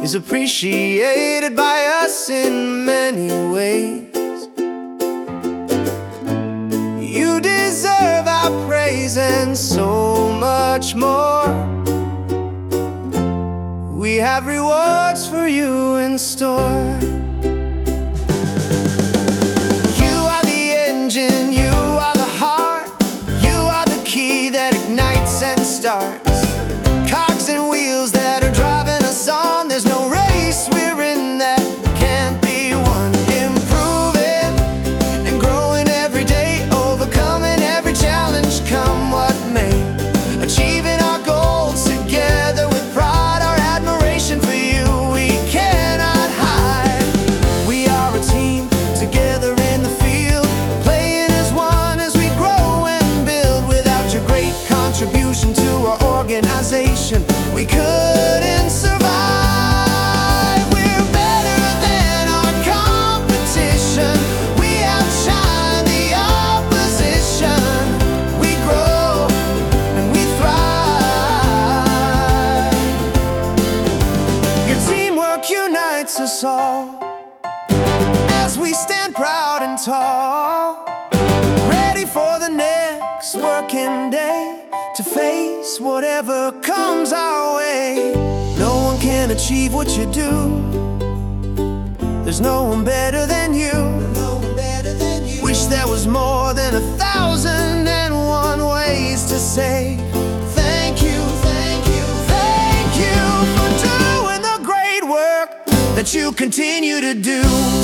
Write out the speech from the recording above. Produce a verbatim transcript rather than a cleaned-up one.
is appreciated by us in many ways. You deserve our praise and so much more. We have rewards for you in store. You are the engine, you are the heart, you are the key that ignites and starts. Cogs and wheels that are driving us on. There's no race we're in that can't be won. Improving and growing every day, overcoming every challenge, come what may. Achieving our goals together with pride, our admiration for you we cannot hide. We are a team together in the field, playing as one as we grow and build. Without your great contribution to our organization, we couldn't survive. We're better than our competition. We outshine the opposition. We grow and we thrive. Your teamwork unites us all as we stand proud and tall, ready for the next working day, to face whatever comes our way. No one can achieve what you do. There's no one better than you. Wish there was more than a thousand and one ways to say thank you, thank you, thank you for doing the great work that you continue to do.